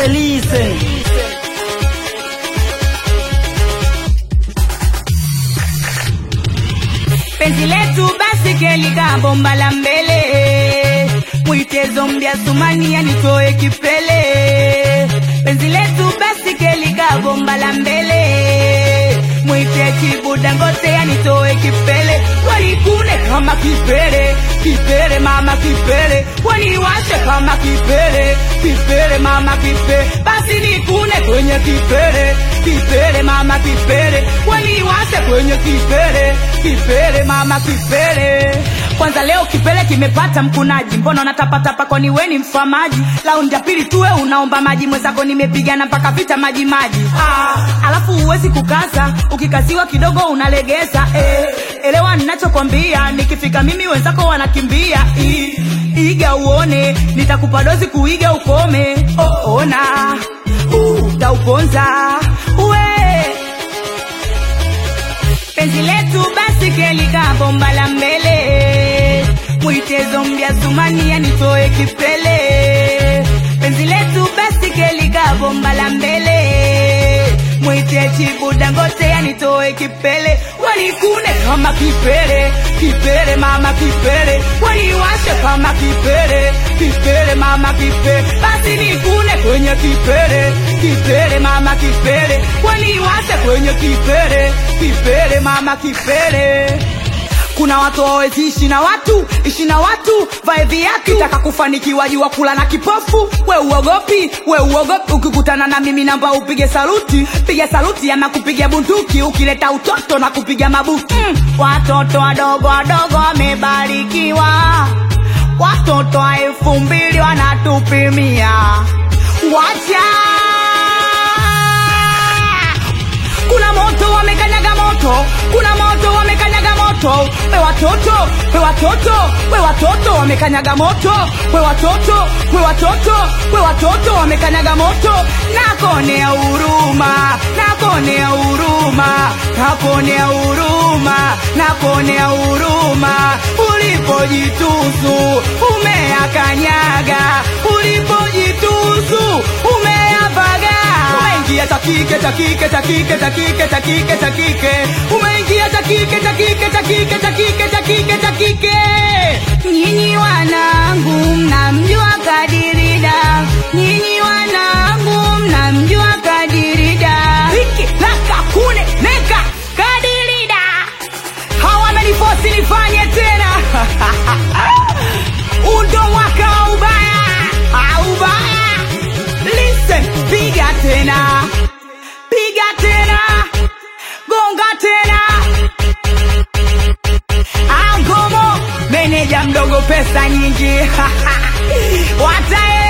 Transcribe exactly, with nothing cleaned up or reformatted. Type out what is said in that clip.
Hey, listen. Penzi letu basi kelika bomba la mbele, mwite zombi Asumani anitoe kipele. Penzi letu basi kelika bomba la mbele, mwite Chibu Dangote anitoe kipele. Wanikune kama kipele, kipele mama kipele. Waniwashe kama kipele, kipele mama kipele. Basi nikune kwenye kipele, kipele mama kipele. Waniwashe kwenye kipele, kipele mama kipele. Kwanza leo kipele kimepata mkunaji, mbona unatapata pako ni weni mfamaji. Laundi ya pili tuwe unaomba maji, mwenzako nimepigana mpaka vita maji maji. Ah, alafu uwezi kukaza, ukikaziwa kidogo unalegeza. Eh, elewa ninachokwambia, nikifika mimi wenzako wanakimbia. I, iga uone, nitakupa dozi kuiga ukome. Oh, ona, uh, tauponza, uwe. Penzi letu basi kelika bomba la mbele, mwite zombi Asumani anitoe kipele. Penzi letu basi kelika bomba la mbele, mwite Chibu Dangote anitoe kipele. Wanikune kama kipele, kipele mama kipele. Waniwashe kama kipele, kipele mama kipele. Basi nikune kwenye kipele, kipele mama kipele. Waniwashe kwenye kipele, kipele mama kipele. Kuna watu hawezi ishi na watu, ishi na watu, vae viatu. Kitaka kufanikiwa jua kula na kipofu. We uogopi, we uogopi. Ukikutana na mimi namba upige saluti. Piga saluti ama kupiga bunduki. Ukileta utoto na kupiga mabuti. mm. Watoto wadogo wadogo wamebarikiwa, watoto wa elfu mbili wanatupimia. Wacha kuna moto wamekanyaga moto, kuna moto wamekanyaga moto. We watoto, we watoto, we watoto wamekanyaga moto. We watoto, we watoto, we watoto wamekanyaga moto. Nakonea huruma, nakonea huruma, nakonea huruma, nakonea huruma. Ulipojitusu umeyakanyaga, ulipojitusu umeyabaga. Umeingia takike takike takike takike takike takike. Umeingia takike takike takike takike takike takike. Nyinyi wanangu mnamjua Kadirida, nyinyi wanangu mnamjua Kadirida. Hiki laka kune neka Kadirida. Hawa wamenifosi nifanye tena. Undo waka ubaya, ubaya. Listen, piga tena, piga tena, gonga tena. Angomo, meneja mdogo pesa nyingi. Watae